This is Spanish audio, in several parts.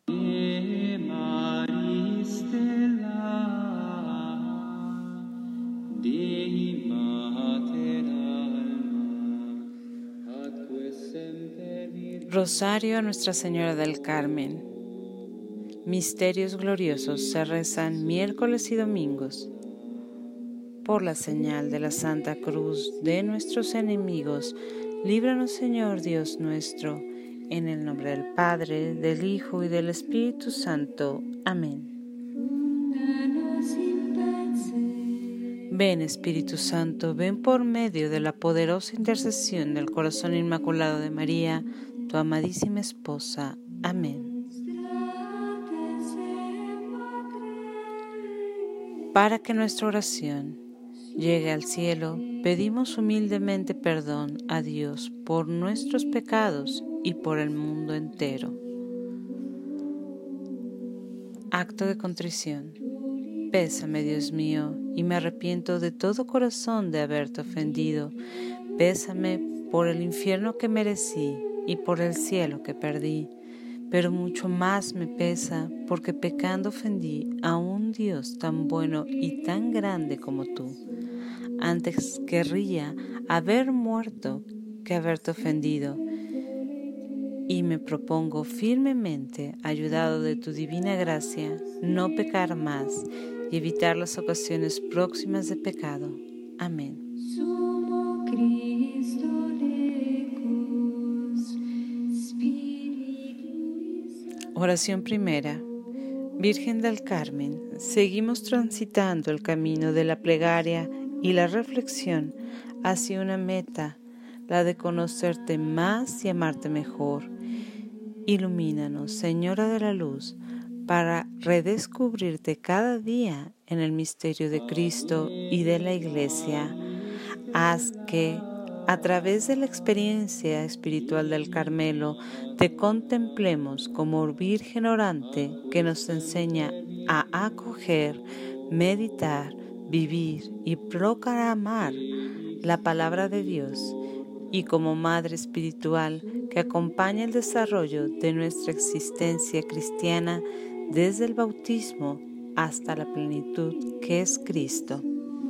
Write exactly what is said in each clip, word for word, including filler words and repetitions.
Rosario a Nuestra Señora del Carmen. Misterios gloriosos se rezan miércoles y domingos. Por la señal de la Santa Cruz de nuestros enemigos, líbranos, Señor Dios nuestro, en el nombre del Padre, del Hijo y del Espíritu Santo. Amén. Ven, Espíritu Santo, ven por medio de la poderosa intercesión del corazón inmaculado de María, tu amadísima esposa. Amén. Para que nuestra oración llegue al cielo, pedimos humildemente perdón a Dios por nuestros pecados y por el mundo entero. Acto de contrición. Pésame, Dios mío, y me arrepiento de todo corazón de haberte ofendido. Pésame por el infierno que merecí y por el cielo que perdí. Pero mucho más me pesa porque pecando ofendí a un Dios tan bueno y tan grande como tú. Antes querría haber muerto que haberte ofendido. Y me propongo firmemente, ayudado de tu divina gracia, no pecar más y evitar las ocasiones próximas de pecado. Amén. Oración primera. Virgen del Carmen, seguimos transitando el camino de la plegaria y la reflexión hacia una meta, la de conocerte más y amarte mejor. Ilumínanos, Señora de la Luz, para redescubrirte cada día en el misterio de Cristo y de la Iglesia. Haz que, a través de la experiencia espiritual del Carmelo, te contemplemos como Virgen orante que nos enseña a acoger, meditar, vivir y proclamar la palabra de Dios, y como Madre espiritual que acompaña el desarrollo de nuestra existencia cristiana desde el bautismo hasta la plenitud que es Cristo.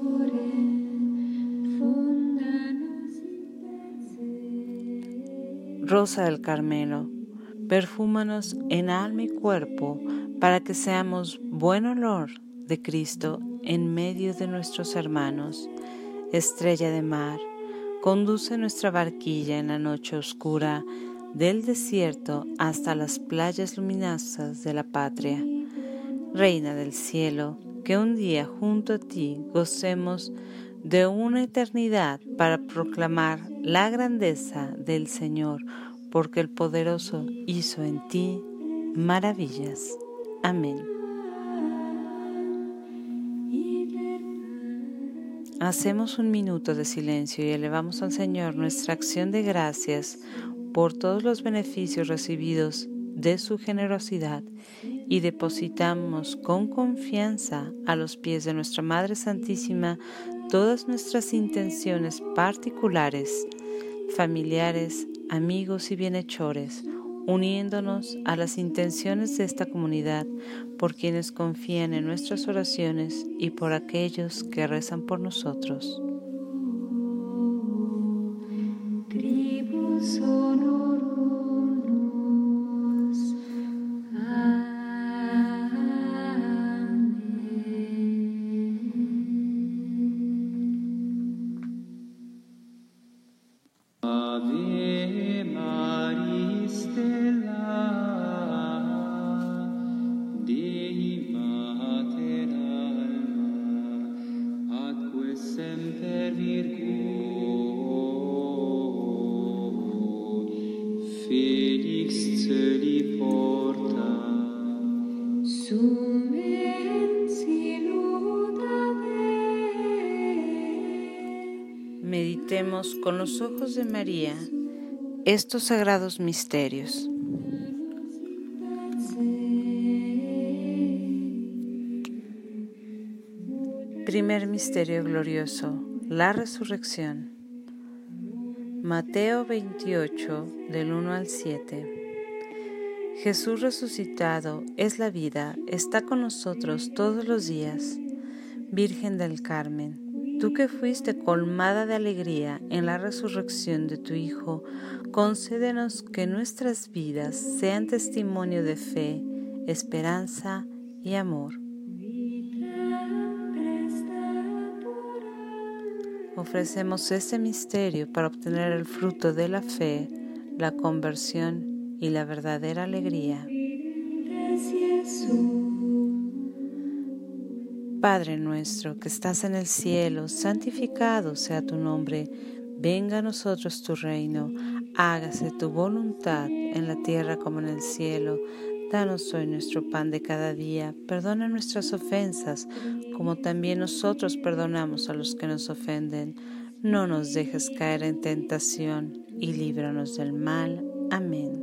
Rosa del Carmelo, perfúmanos en alma y cuerpo para que seamos buen olor de Cristo en medio de nuestros hermanos. Estrella de mar, conduce nuestra barquilla en la noche oscura del desierto hasta las playas luminosas de la patria. Reina del cielo, que un día junto a ti gocemos de una eternidad para proclamar la grandeza del Señor, porque el Poderoso hizo en ti maravillas. Amén. Hacemos un minuto de silencio y elevamos al Señor nuestra acción de gracias por todos los beneficios recibidos de su generosidad y depositamos con confianza a los pies de nuestra Madre Santísima todas nuestras intenciones particulares, familiares, amigos y bienhechores, uniéndonos a las intenciones de esta comunidad por quienes confían en nuestras oraciones y por aquellos que rezan por nosotros. Felix celi porta, sum et siluda Dei. Meditemos con los ojos de María estos sagrados misterios. Primer misterio glorioso, la resurrección. Mateo veintiocho, del uno al siete. Jesús resucitado es la vida, está con nosotros todos los días. Virgen del Carmen, tú que fuiste colmada de alegría en la resurrección de tu Hijo, concédenos que nuestras vidas sean testimonio de fe, esperanza y amor. Ofrecemos este misterio para obtener el fruto de la fe, la conversión y la verdadera alegría. Padre nuestro que estás en el cielo, santificado sea tu nombre. Venga a nosotros tu reino, hágase tu voluntad en la tierra como en el cielo. Danos hoy nuestro pan de cada día, perdona nuestras ofensas, como también nosotros perdonamos a los que nos ofenden. No nos dejes caer en tentación y líbranos del mal. Amén.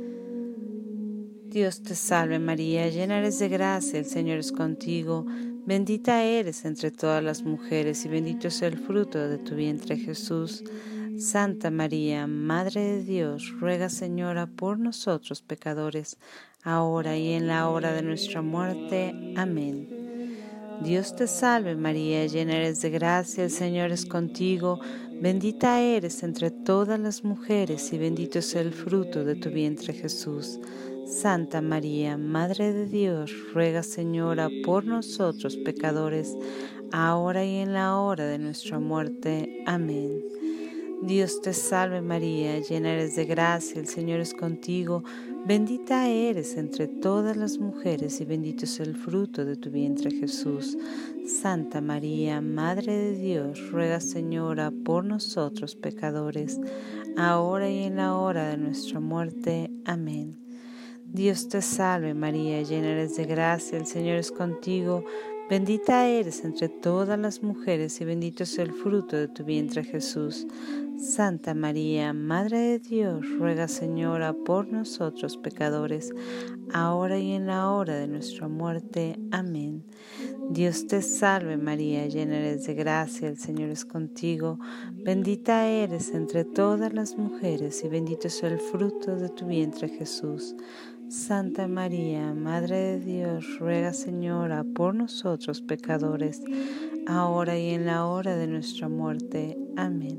Dios te salve María, llena eres de gracia, el Señor es contigo. Bendita eres entre todas las mujeres y bendito es el fruto de tu vientre Jesús. Santa María, Madre de Dios, ruega Señora por nosotros pecadores, ahora y en la hora de nuestra muerte. Amén. Dios te salve María, llena eres de gracia, el Señor es contigo. Bendita eres entre todas las mujeres y bendito es el fruto de tu vientre Jesús. Santa María, Madre de Dios, ruega Señora por nosotros pecadores, ahora y en la hora de nuestra muerte. Amén. Dios te salve María, llena eres de gracia, el Señor es contigo, bendita eres entre todas las mujeres y bendito es el fruto de tu vientre Jesús. Santa María, Madre de Dios, ruega Señora por nosotros pecadores, ahora y en la hora de nuestra muerte. Amén. Dios te salve María, llena eres de gracia, el Señor es contigo, bendita eres entre todas las mujeres y bendito es el fruto de tu vientre Jesús. Santa María, Madre de Dios, ruega Señora por nosotros pecadores, ahora y en la hora de nuestra muerte. Amén. Dios te salve María, llena eres de gracia, el Señor es contigo, bendita eres entre todas las mujeres y bendito es el fruto de tu vientre Jesús. Santa María, Madre de Dios, ruega Señora por nosotros pecadores, ahora y en la hora de nuestra muerte. Amén.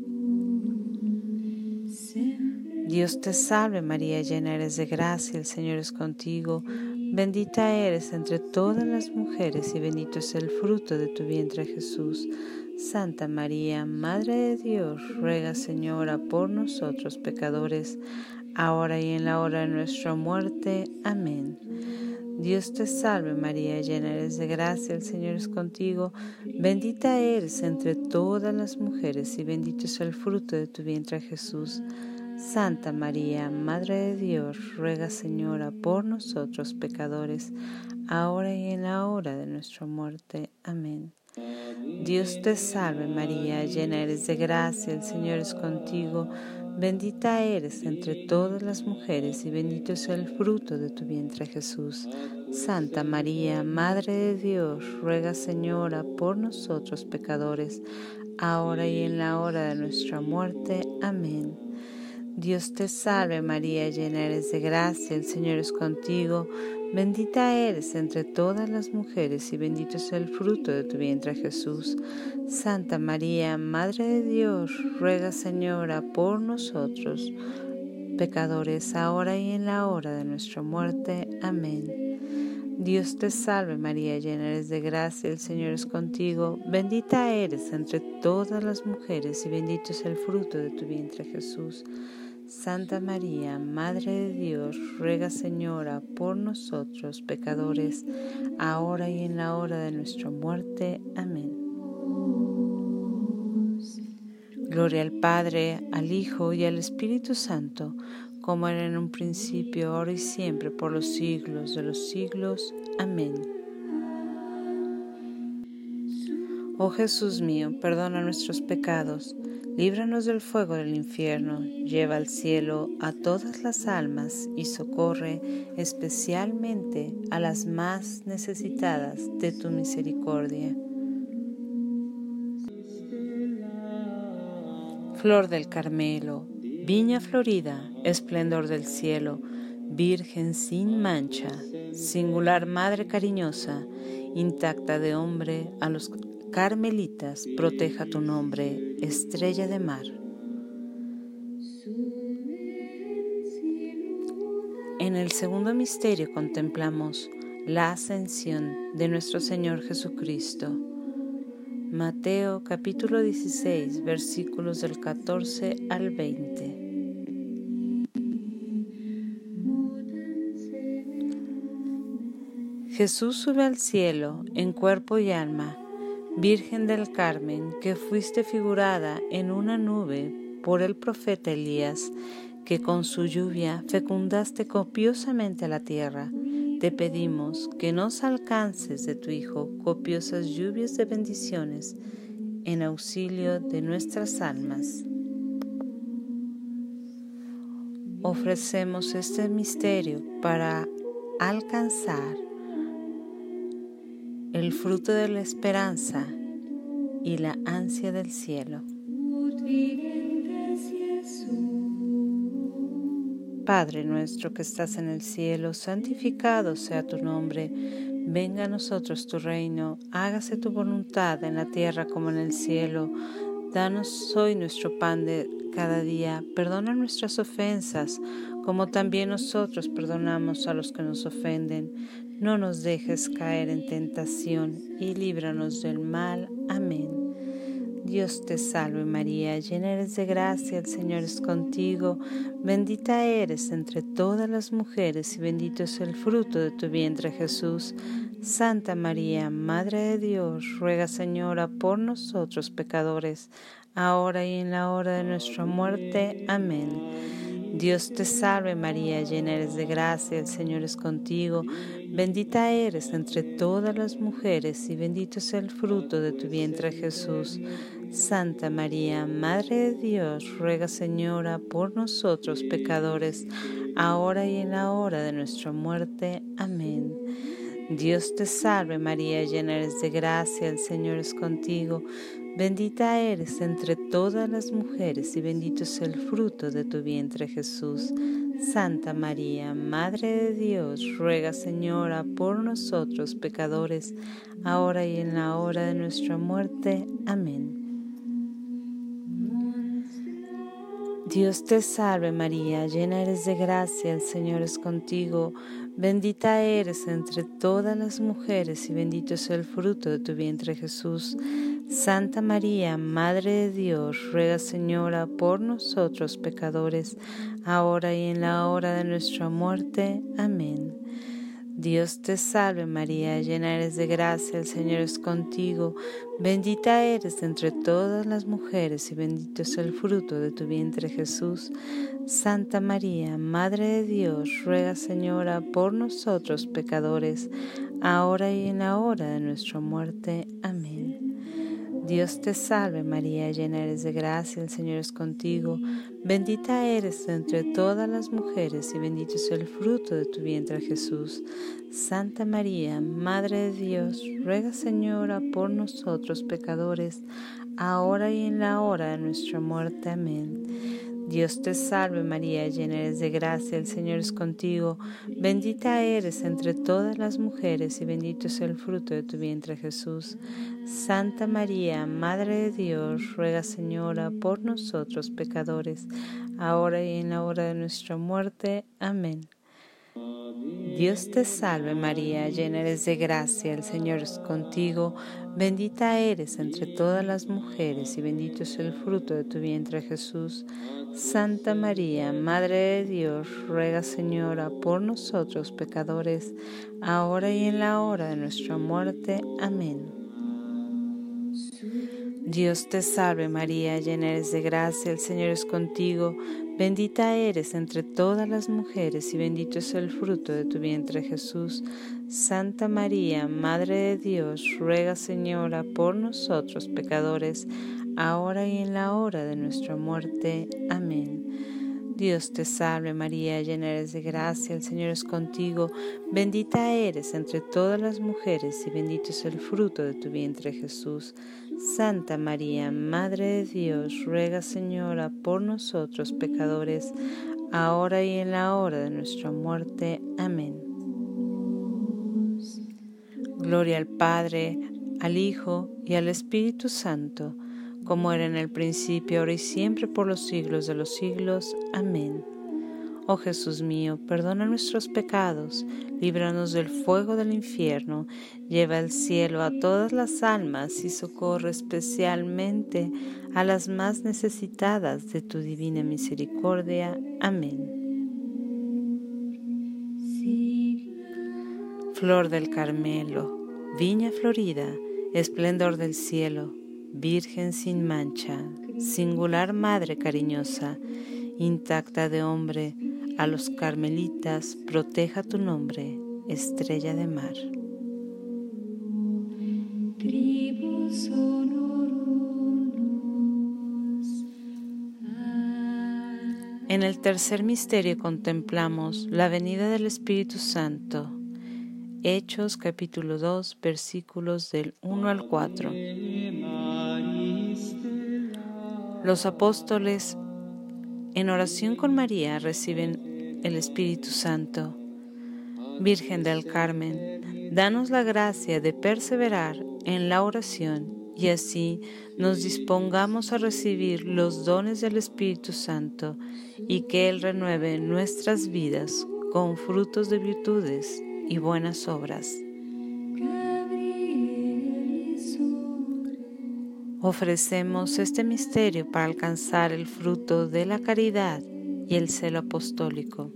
Dios te salve María, llena eres de gracia, el Señor es contigo, bendita eres entre todas las mujeres y bendito es el fruto de tu vientre Jesús. Santa María, Madre de Dios, ruega Señora por nosotros pecadores, ahora y en la hora de nuestra muerte. Amén. Dios te salve María, llena eres de gracia, el Señor es contigo, bendita eres entre todas las mujeres y bendito es el fruto de tu vientre Jesús. Santa María, Madre de Dios, ruega Señora por nosotros pecadores, ahora y en la hora de nuestra muerte. Amén. Dios te salve María, llena eres de gracia, el Señor es contigo, bendita eres entre todas las mujeres y bendito es el fruto de tu vientre Jesús. Santa María, Madre de Dios, ruega Señora por nosotros pecadores, ahora y en la hora de nuestra muerte. Amén. Dios te salve María, llena eres de gracia, el Señor es contigo, bendita eres entre todas las mujeres y bendito es el fruto de tu vientre Jesús. Santa María, Madre de Dios, ruega Señora por nosotros, pecadores, ahora y en la hora de nuestra muerte. Amén. Dios te salve María, llena eres de gracia, el Señor es contigo, bendita eres entre todas las mujeres y bendito es el fruto de tu vientre Jesús. Santa María, Madre de Dios, ruega Señora por nosotros pecadores, ahora y en la hora de nuestra muerte. Amén. Gloria al Padre, al Hijo y al Espíritu Santo, como era en un principio, ahora y siempre, por los siglos de los siglos. Amén. Oh Jesús mío, perdona nuestros pecados, líbranos del fuego del infierno, lleva al cielo a todas las almas y socorre especialmente a las más necesitadas de tu misericordia. Flor del Carmelo, viña florida, esplendor del cielo, Virgen sin mancha, singular Madre cariñosa, intacta de hombre, a los carmelitas proteja tu nombre, estrella de mar. En el segundo misterio contemplamos la ascensión de nuestro Señor Jesucristo. Mateo capítulo dieciséis, versículos del catorce al veinte. Jesús sube al cielo en cuerpo y alma, Virgen del Carmen, que fuiste figurada en una nube por el profeta Elías, que con su lluvia fecundaste copiosamente la tierra. Te pedimos que nos alcances de tu Hijo copiosas lluvias de bendiciones en auxilio de nuestras almas. Ofrecemos este misterio para alcanzar el fruto de la esperanza y la ansia del cielo. Padre nuestro que estás en el cielo, santificado sea tu nombre. Venga a nosotros tu reino, hágase tu voluntad en la tierra como en el cielo. Danos hoy nuestro pan de cada día, perdona nuestras ofensas, como también nosotros perdonamos a los que nos ofenden. No nos dejes caer en tentación y líbranos del mal. Amén. Dios te salve María, llena eres de gracia, el Señor es contigo, bendita eres entre todas las mujeres y bendito es el fruto de tu vientre Jesús. Santa María, Madre de Dios, ruega Señora por nosotros pecadores, ahora y en la hora de nuestra muerte. Amén. Dios te salve María, llena eres de gracia, el Señor es contigo, bendita eres entre todas las mujeres y bendito es el fruto de tu vientre Jesús. Santa María, Madre de Dios, ruega Señora por nosotros pecadores, ahora y en la hora de nuestra muerte. Amén. Dios te salve María, llena eres de gracia, el Señor es contigo, bendita eres entre todas las mujeres y bendito es el fruto de tu vientre Jesús. Santa María, Madre de Dios, ruega Señora por nosotros pecadores, ahora y en la hora de nuestra muerte. Amén. Dios te salve María, llena eres de gracia, el Señor es contigo, bendita eres entre todas las mujeres y bendito es el fruto de tu vientre Jesús. Santa María, Madre de Dios, ruega Señora por nosotros pecadores, ahora y en la hora de nuestra muerte. Amén. Dios te salve María, llena eres de gracia, el Señor es contigo, bendita eres entre todas las mujeres y bendito es el fruto de tu vientre Jesús. Santa María, Madre de Dios, ruega Señora por nosotros pecadores, ahora y en la hora de nuestra muerte. Amén. Dios te salve María, llena eres de gracia, el Señor es contigo, bendita eres entre todas las mujeres y bendito es el fruto de tu vientre Jesús. Santa María, Madre de Dios, ruega Señora por nosotros pecadores, ahora y en la hora de nuestra muerte. Amén. Dios te salve María, llena eres de gracia, el Señor es contigo, bendita eres entre todas las mujeres y bendito es el fruto de tu vientre Jesús. Santa María, Madre de Dios, ruega Señora por nosotros pecadores, ahora y en la hora de nuestra muerte. Amén. Dios te salve María, llena eres de gracia, el Señor es contigo, bendita eres entre todas las mujeres y bendito es el fruto de tu vientre Jesús. Santa María, Madre de Dios, ruega Señora por nosotros pecadores, ahora y en la hora de nuestra muerte. Amén. Dios te salve María, llena eres de gracia, el Señor es contigo, bendita eres entre todas las mujeres y bendito es el fruto de tu vientre Jesús. Santa María, Madre de Dios, ruega Señora por nosotros pecadores, ahora y en la hora de nuestra muerte. Amén. Dios te salve María, llena eres de gracia, el Señor es contigo, bendita eres entre todas las mujeres y bendito es el fruto de tu vientre Jesús. Santa María, Madre de Dios, ruega Señora por nosotros pecadores, ahora y en la hora de nuestra muerte. Amén. Gloria al Padre, al Hijo y al Espíritu Santo, como era en el principio, ahora y siempre, por los siglos de los siglos. Amén. Oh Jesús mío, perdona nuestros pecados, líbranos del fuego del infierno, lleva al cielo a todas las almas y socorre especialmente a las más necesitadas de tu divina misericordia. Amén. Flor del Carmelo, viña florida, esplendor del cielo, Virgen sin mancha, singular Madre cariñosa, intacta de hombre, a los carmelitas proteja tu nombre, estrella de mar. Tribus honorum. En el tercer misterio contemplamos la venida del Espíritu Santo. Hechos capítulo dos, versículos del uno al cuatro. Los apóstoles en oración con María reciben el Espíritu Santo. Virgen del Carmen, danos la gracia de perseverar en la oración y así nos dispongamos a recibir los dones del Espíritu Santo y que Él renueve nuestras vidas con frutos de virtudes y buenas obras. Ofrecemos este misterio para alcanzar el fruto de la caridad y el celo apostólico.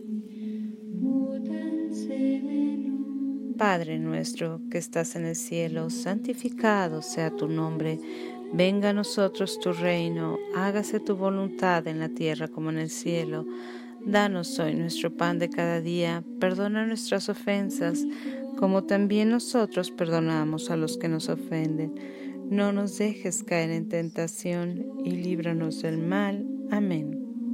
Padre nuestro que estás en el cielo, santificado sea tu nombre. Venga a nosotros tu reino, hágase tu voluntad en la tierra como en el cielo. Danos hoy nuestro pan de cada día, perdona nuestras ofensas, como también nosotros perdonamos a los que nos ofenden. No nos dejes caer en tentación y líbranos del mal. Amén.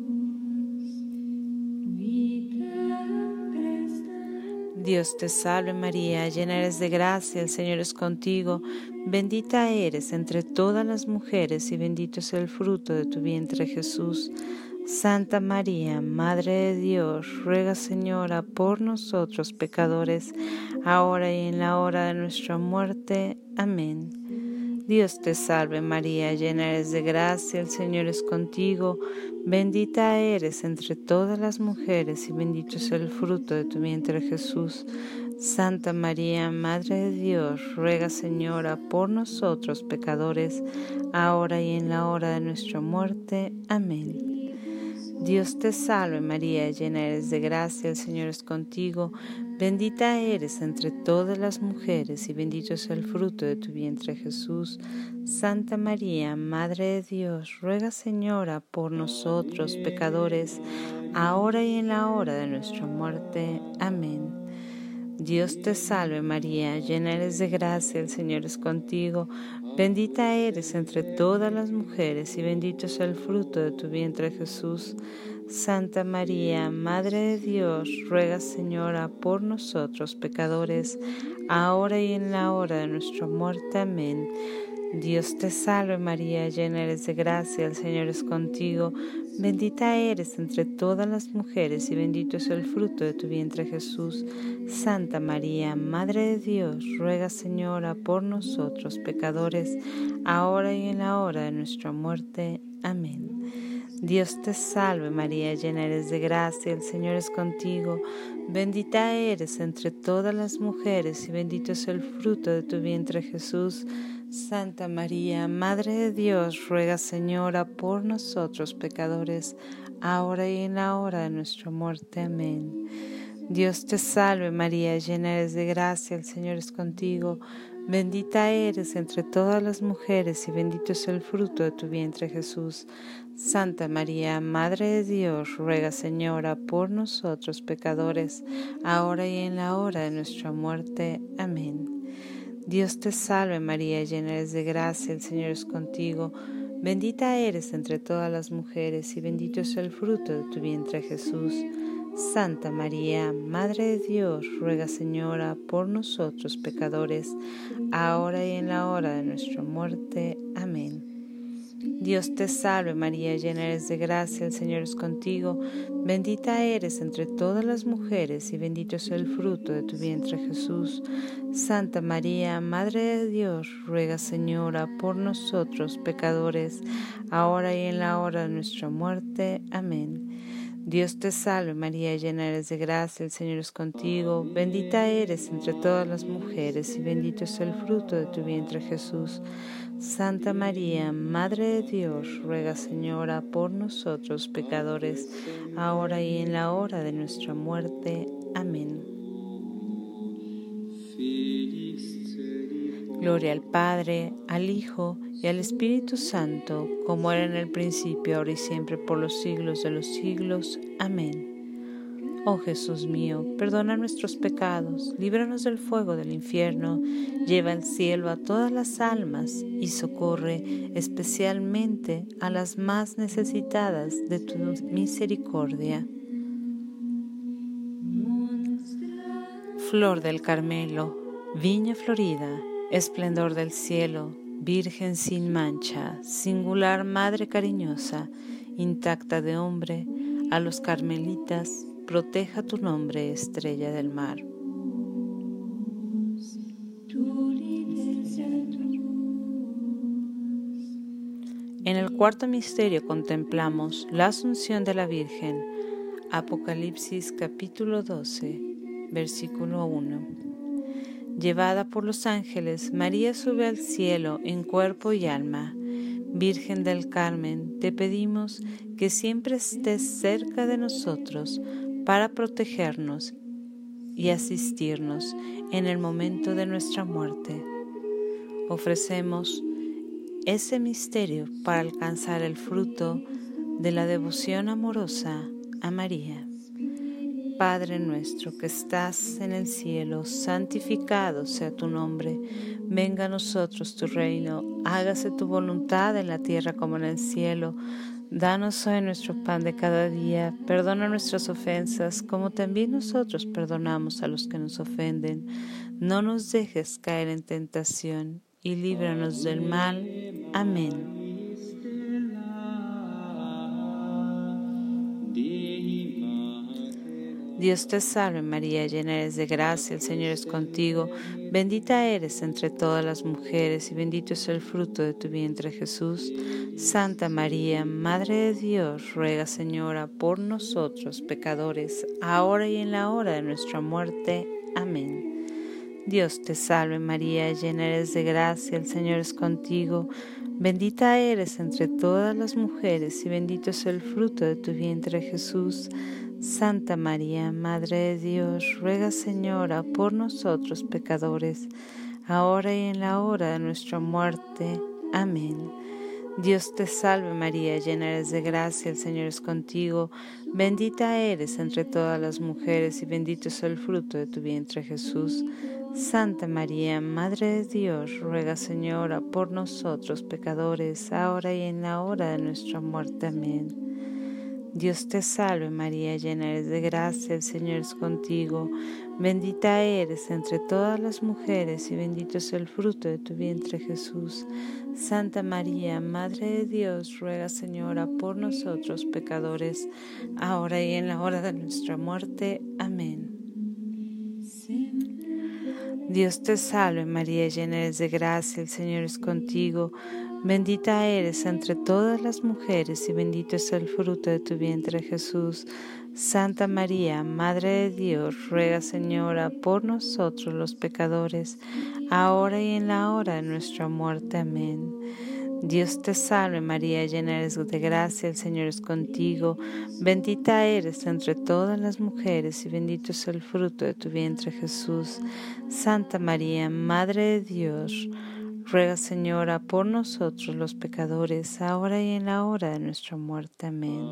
Dios te salve María, llena eres de gracia, el Señor es contigo, bendita eres entre todas las mujeres y bendito es el fruto de tu vientre Jesús. Santa María, Madre de Dios, ruega Señora por nosotros pecadores, ahora y en la hora de nuestra muerte. Amén. Dios te salve María, llena eres de gracia, el Señor es contigo, bendita eres entre todas las mujeres y bendito es el fruto de tu vientre Jesús. Santa María, Madre de Dios, ruega Señora por nosotros pecadores, ahora y en la hora de nuestra muerte. Amén. Dios te salve María, llena eres de gracia, el Señor es contigo, bendita eres entre todas las mujeres y bendito es el fruto de tu vientre Jesús. Santa María, Madre de Dios, ruega Señora por nosotros pecadores, ahora y en la hora de nuestra muerte. Amén. Dios te salve María, llena eres de gracia, el Señor es contigo, bendita eres entre todas las mujeres y bendito es el fruto de tu vientre Jesús. Santa María, Madre de Dios, ruega Señora por nosotros pecadores, ahora y en la hora de nuestra muerte. Amén. Dios te salve María, llena eres de gracia, el Señor es contigo, bendita eres entre todas las mujeres y bendito es el fruto de tu vientre Jesús. Santa María, Madre de Dios, ruega Señora por nosotros pecadores, ahora y en la hora de nuestra muerte. Amén. Dios te salve María, llena eres de gracia, el Señor es contigo, bendita eres entre todas las mujeres y bendito es el fruto de tu vientre Jesús. Santa María, Madre de Dios, ruega Señora por nosotros pecadores, ahora y en la hora de nuestra muerte. Amén. Dios te salve María, llena eres de gracia, el Señor es contigo, bendita eres entre todas las mujeres y bendito es el fruto de tu vientre Jesús. Santa María, Madre de Dios, ruega Señora por nosotros pecadores, ahora y en la hora de nuestra muerte. Amén. Dios te salve María, llena eres de gracia, el Señor es contigo, bendita eres entre todas las mujeres y bendito es el fruto de tu vientre Jesús. Santa María, Madre de Dios, ruega Señora por nosotros pecadores, ahora y en la hora de nuestra muerte. Amén. Dios te salve María, llena eres de gracia, el Señor es contigo, bendita eres entre todas las mujeres y bendito es el fruto de tu vientre Jesús. Santa María, Madre de Dios, ruega Señora por nosotros pecadores, ahora y en la hora de nuestra muerte. Amén. Dios te salve María, llena eres de gracia, el Señor es contigo, bendita eres entre todas las mujeres y bendito es el fruto de tu vientre Jesús. Santa María, Madre de Dios, ruega Señora por nosotros pecadores, ahora y en la hora de nuestra muerte. Amén. Gloria al Padre, al Hijo y al Espíritu Santo, como era en el principio, ahora y siempre, por los siglos de los siglos. Amén. Oh Jesús mío, perdona nuestros pecados, líbranos del fuego del infierno, lleva al cielo a todas las almas y socorre especialmente a las más necesitadas de tu misericordia. Flor del Carmelo, viña florida, esplendor del cielo, Virgen sin mancha, singular Madre cariñosa, intacta de hombre, a los carmelitas, proteja tu nombre, estrella del mar. En el cuarto misterio contemplamos la Asunción de la Virgen. Apocalipsis capítulo doce, versículo uno. Llevada por los ángeles, María sube al cielo en cuerpo y alma. Virgen del Carmen, te pedimos que siempre estés cerca de nosotros para protegernos y asistirnos en el momento de nuestra muerte. Ofrecemos ese misterio para alcanzar el fruto de la devoción amorosa a María. Padre nuestro que estás en el cielo, santificado sea tu nombre. Venga a nosotros tu reino, hágase tu voluntad en la tierra como en el cielo. Danos hoy nuestro pan de cada día, perdona nuestras ofensas, como también nosotros perdonamos a los que nos ofenden. No nos dejes caer en tentación, y líbranos del mal. Amén. Dios te salve María, llena eres de gracia, el Señor es contigo, bendita eres entre todas las mujeres y bendito es el fruto de tu vientre Jesús. Santa María, Madre de Dios, ruega Señora por nosotros pecadores, ahora y en la hora de nuestra muerte. Amén. Dios te salve María, llena eres de gracia, el Señor es contigo, bendita eres entre todas las mujeres y bendito es el fruto de tu vientre Jesús. Santa María, Madre de Dios, ruega Señora por nosotros pecadores, ahora y en la hora de nuestra muerte. Amén. Dios te salve María, llena eres de gracia, el Señor es contigo, bendita eres entre todas las mujeres y bendito es el fruto de tu vientre Jesús. Santa María, Madre de Dios, ruega Señora por nosotros pecadores, ahora y en la hora de nuestra muerte. Amén. Dios te salve María, llena eres de gracia, el Señor es contigo, bendita eres entre todas las mujeres y bendito es el fruto de tu vientre Jesús. Santa María, Madre de Dios, ruega Señora por nosotros pecadores, ahora y en la hora de nuestra muerte. Amén. Dios te salve María, llena eres de gracia, el Señor es contigo, bendita eres entre todas las mujeres y bendito es el fruto de tu vientre Jesús. Santa María, Madre de Dios, ruega Señora por nosotros los pecadores, ahora y en la hora de nuestra muerte. Amén. Dios te salve María, llena eres de gracia, el Señor es contigo, bendita eres entre todas las mujeres y bendito es el fruto de tu vientre Jesús. Santa María, Madre de Dios, ruega Señora por nosotros los pecadores, ahora y en la hora de nuestra muerte. Amén.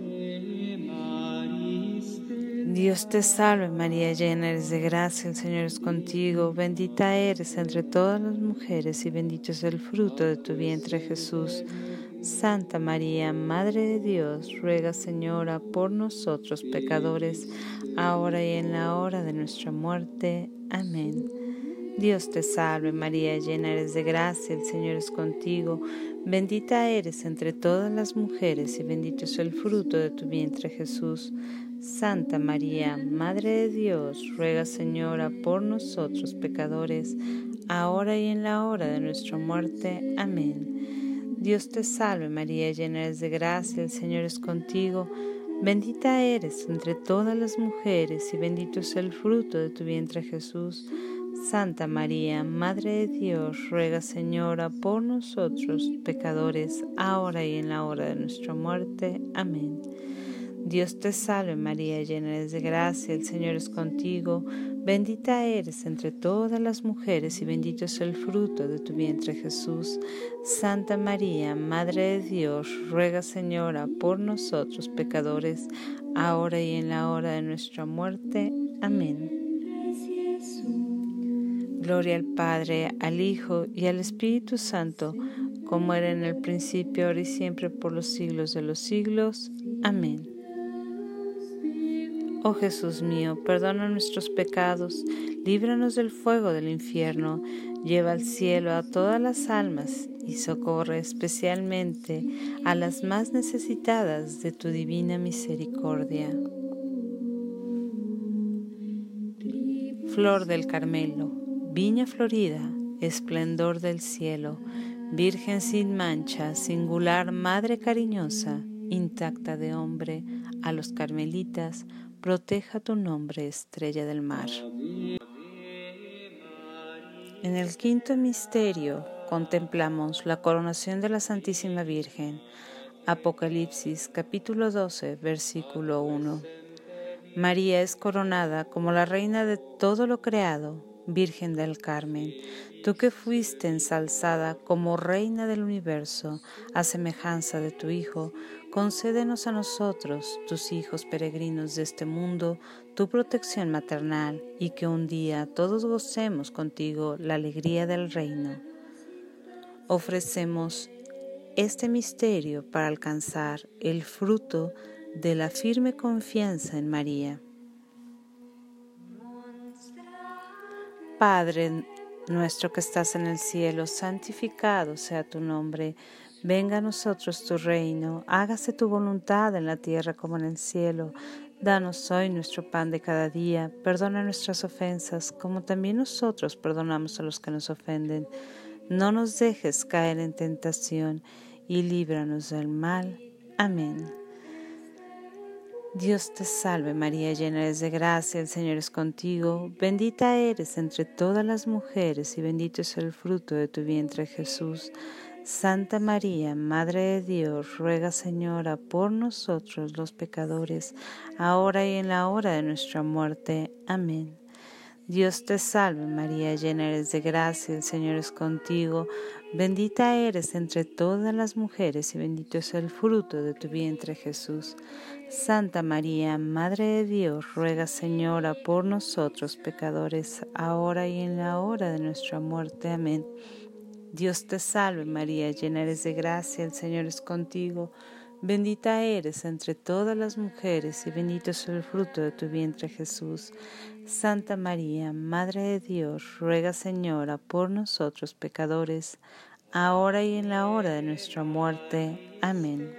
Dios te salve María, llena eres de gracia, el Señor es contigo, bendita eres entre todas las mujeres y bendito es el fruto de tu vientre Jesús. Santa María, Madre de Dios, ruega Señora por nosotros pecadores, ahora y en la hora de nuestra muerte. Amén. Dios te salve María, llena eres de gracia, el Señor es contigo, bendita eres entre todas las mujeres y bendito es el fruto de tu vientre Jesús. Santa María, Madre de Dios, ruega Señora por nosotros pecadores, ahora y en la hora de nuestra muerte. Amén. Dios te salve María, llena eres de gracia, el Señor es contigo, bendita eres entre todas las mujeres y bendito es el fruto de tu vientre Jesús. Santa María, Madre de Dios, ruega Señora por nosotros pecadores, ahora y en la hora de nuestra muerte. Amén. Dios te salve María, llena eres de gracia, el Señor es contigo, bendita eres entre todas las mujeres y bendito es el fruto de tu vientre Jesús. Santa María, Madre de Dios, ruega Señora por nosotros pecadores, ahora y en la hora de nuestra muerte. Amén. Gloria al Padre, al Hijo y al Espíritu Santo, como era en el principio, ahora y siempre, por los siglos de los siglos. Amén. Oh Jesús mío, perdona nuestros pecados, líbranos del fuego del infierno, lleva al cielo a todas las almas y socorre especialmente a las más necesitadas de tu divina misericordia. Flor del Carmelo, viña florida, esplendor del cielo, Virgen sin mancha, singular Madre cariñosa, intacta de hombre, a los carmelitas, proteja tu nombre, estrella del mar. En el quinto misterio contemplamos la coronación de la Santísima Virgen. Apocalipsis capítulo doce, versículo uno. María es coronada como la reina de todo lo creado, Virgen del Carmen, tú que fuiste ensalzada como reina del universo, a semejanza de tu Hijo, concédenos a nosotros, tus hijos peregrinos de este mundo, tu protección maternal, y que un día todos gocemos contigo la alegría del reino. Ofrecemos este misterio para alcanzar el fruto de la firme confianza en María. Padre nuestro que estás en el cielo, santificado sea tu nombre. Venga a nosotros tu reino, hágase tu voluntad en la tierra como en el cielo. Danos hoy nuestro pan de cada día, perdona nuestras ofensas, como también nosotros perdonamos a los que nos ofenden. No nos dejes caer en tentación, y líbranos del mal. Amén. Dios te salve María, llena eres de gracia, el Señor es contigo, bendita eres entre todas las mujeres y bendito es el fruto de tu vientre Jesús. Santa María, Madre de Dios, ruega Señora por nosotros los pecadores, ahora y en la hora de nuestra muerte. Amén. Dios te salve María, llena eres de gracia, el Señor es contigo, bendita eres entre todas las mujeres y bendito es el fruto de tu vientre Jesús. Santa María, Madre de Dios, ruega Señora por nosotros pecadores, ahora y en la hora de nuestra muerte. Amén. Dios te salve María, llena eres de gracia, el Señor es contigo, bendita eres entre todas las mujeres y bendito es el fruto de tu vientre Jesús. Santa María, Madre de Dios, ruega Señora por nosotros pecadores, ahora y en la hora de nuestra muerte. Amén.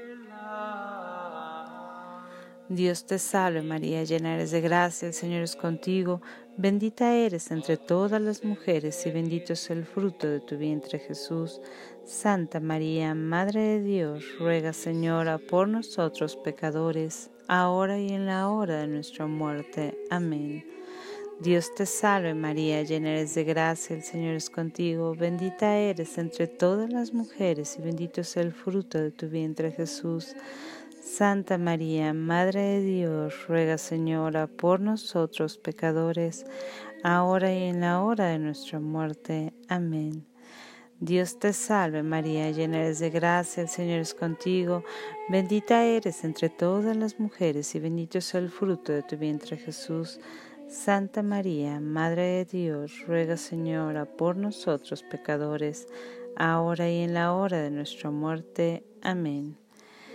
Dios te salve María, llena eres de gracia, el Señor es contigo, bendita eres entre todas las mujeres y bendito es el fruto de tu vientre Jesús. Santa María, Madre de Dios, ruega Señora por nosotros pecadores, ahora y en la hora de nuestra muerte. Amén. Dios te salve María, llena eres de gracia, el Señor es contigo, bendita eres entre todas las mujeres y bendito es el fruto de tu vientre Jesús. Santa María, Madre de Dios, ruega Señora por nosotros pecadores, ahora y en la hora de nuestra muerte. Amén. Dios te salve María, llena eres de gracia, el Señor es contigo, bendita eres entre todas las mujeres y bendito es el fruto de tu vientre Jesús. Santa María, Madre de Dios, ruega Señora por nosotros pecadores, ahora y en la hora de nuestra muerte. Amén.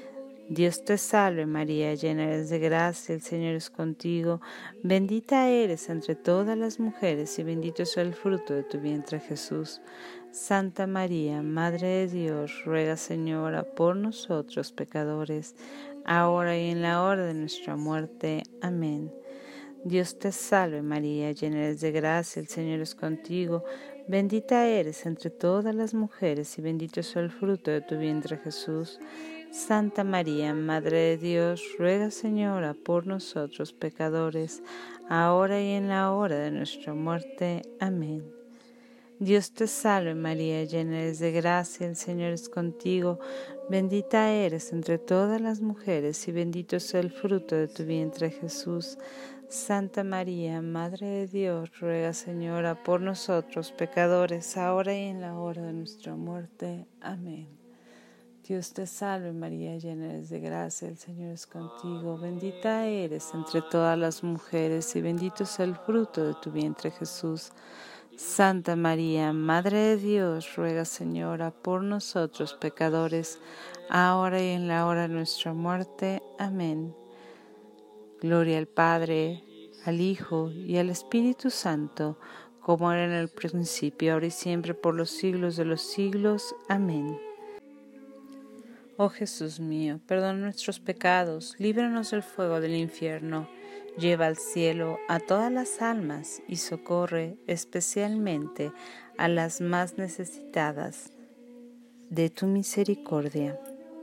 Dios te salve María, llena eres de gracia, el Señor es contigo, bendita eres entre todas las mujeres y bendito es el fruto de tu vientre Jesús. Santa María, Madre de Dios, ruega Señora por nosotros pecadores, ahora y en la hora de nuestra muerte. Amén. Dios te salve María, llena eres de gracia, el Señor es contigo, bendita eres entre todas las mujeres y bendito es el fruto de tu vientre Jesús. Santa María, Madre de Dios, ruega Señora por nosotros pecadores, ahora y en la hora de nuestra muerte. Amén. Dios te salve María, llena eres de gracia, el Señor es contigo, bendita eres entre todas las mujeres y bendito es el fruto de tu vientre Jesús. Santa María, Madre de Dios, ruega Señora por nosotros pecadores, ahora y en la hora de nuestra muerte. Amén. Dios te salve María, llena eres de gracia, el Señor es contigo, bendita eres entre todas las mujeres y bendito es el fruto de tu vientre Jesús. Santa María, Madre de Dios, ruega Señora por nosotros pecadores, ahora y en la hora de nuestra muerte. Amén. Gloria al Padre, al Hijo y al Espíritu Santo, como era en el principio, ahora y siempre, por los siglos de los siglos. Amén. Oh Jesús mío, perdona nuestros pecados, líbranos del fuego del infierno, lleva al cielo a todas las almas y socorre especialmente a las más necesitadas de tu misericordia.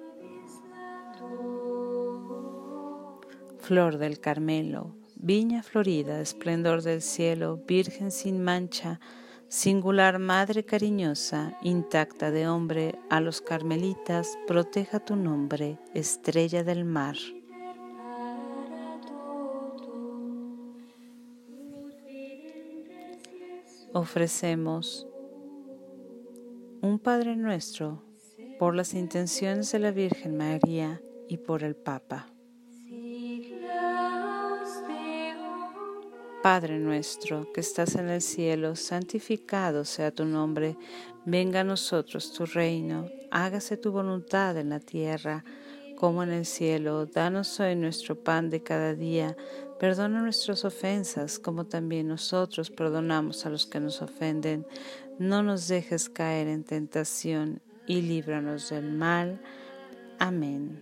Flor del Carmelo, viña florida, esplendor del cielo, virgen sin mancha, singular madre cariñosa, intacta de hombre, a los carmelitas proteja tu nombre, estrella del mar. Ofrecemos un Padre Nuestro por las intenciones de la Virgen María y por el Papa. Padre nuestro, que estás en el cielo, santificado sea tu nombre. Venga a nosotros tu reino, hágase tu voluntad en la tierra como en el cielo. Danos hoy nuestro pan de cada día. Perdona nuestras ofensas, como también nosotros perdonamos a los que nos ofenden. No nos dejes caer en tentación y líbranos del mal. Amén.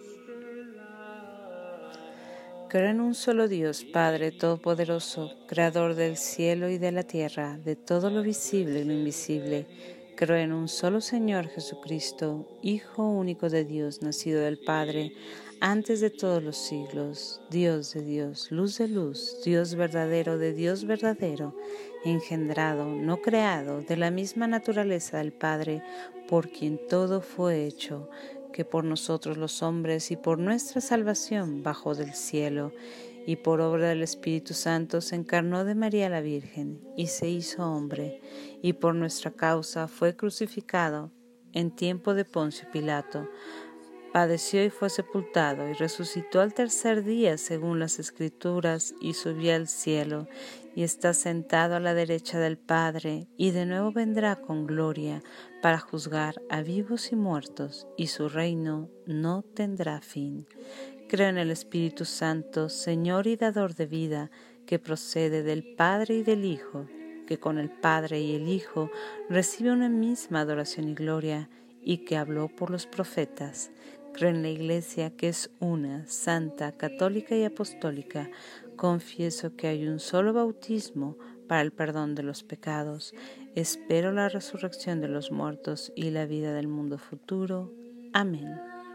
Creo en un solo Dios, Padre Todopoderoso, Creador del cielo y de la tierra, de todo lo visible y lo invisible. Creo en un solo Señor Jesucristo, Hijo único de Dios, nacido del Padre, antes de todos los siglos, Dios de Dios, luz de luz, Dios verdadero de Dios verdadero, engendrado, no creado, de la misma naturaleza del Padre, por quien todo fue hecho, que por nosotros los hombres y por nuestra salvación bajó del cielo, y por obra del Espíritu Santo se encarnó de María la Virgen, y se hizo hombre, y por nuestra causa fue crucificado en tiempo de Poncio Pilato. Padeció y fue sepultado, y resucitó al tercer día según las Escrituras, y subió al cielo, y está sentado a la derecha del Padre, y de nuevo vendrá con gloria para juzgar a vivos y muertos, y su reino no tendrá fin. Creo en el Espíritu Santo, Señor y dador de vida, que procede del Padre y del Hijo, que con el Padre y el Hijo recibe una misma adoración y gloria, y que habló por los profetas. Creo en la Iglesia, que es una, santa, católica y apostólica. Confieso que hay un solo bautismo para el perdón de los pecados. Espero la resurrección de los muertos y la vida del mundo futuro. Amén.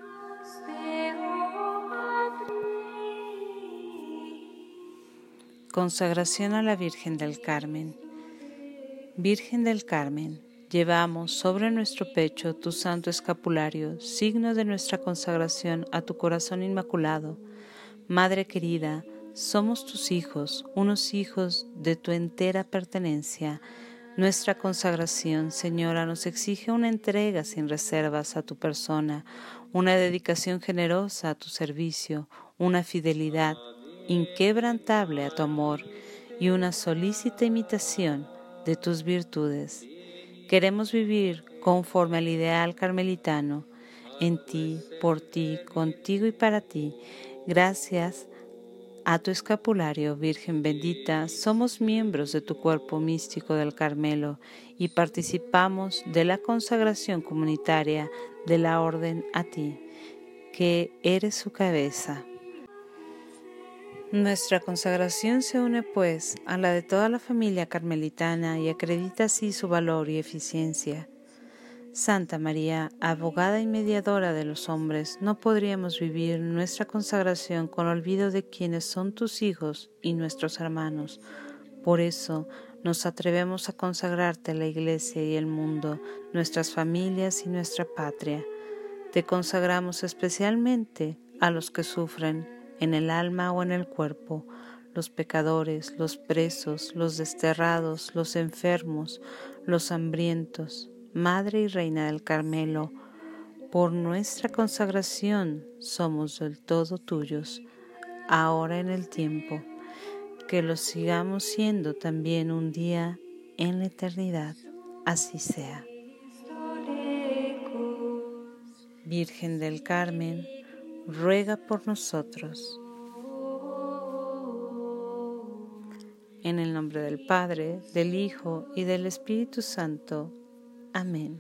Consagración a la Virgen del Carmen. Virgen del Carmen, llevamos sobre nuestro pecho tu santo escapulario, signo de nuestra consagración a tu corazón inmaculado. Madre querida, somos tus hijos, unos hijos de tu entera pertenencia. Nuestra consagración, Señora, nos exige una entrega sin reservas a tu persona, una dedicación generosa a tu servicio, una fidelidad inquebrantable a tu amor y una solícita imitación de tus virtudes. Queremos vivir conforme al ideal carmelitano, en ti, por ti, contigo y para ti. Gracias a tu escapulario, Virgen bendita, somos miembros de tu cuerpo místico del Carmelo y participamos de la consagración comunitaria de la Orden a ti, que eres su cabeza. Nuestra consagración se une, pues, a la de toda la familia carmelitana y acredita así su valor y eficiencia. Santa María, abogada y mediadora de los hombres, no podríamos vivir nuestra consagración con olvido de quienes son tus hijos y nuestros hermanos. Por eso nos atrevemos a consagrarte a la Iglesia y el mundo, nuestras familias y nuestra patria. Te consagramos especialmente a los que sufren en el alma o en el cuerpo, los pecadores, los presos, los desterrados, los enfermos, los hambrientos. Madre y Reina del Carmelo, por nuestra consagración somos del todo tuyos, ahora en el tiempo, que lo sigamos siendo también un día en la eternidad, así sea. Virgen del Carmen, ruega por nosotros. En el nombre del Padre, del Hijo y del Espíritu Santo. Amén.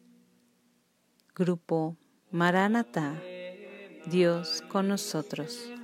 Grupo Maranatá, Dios con nosotros.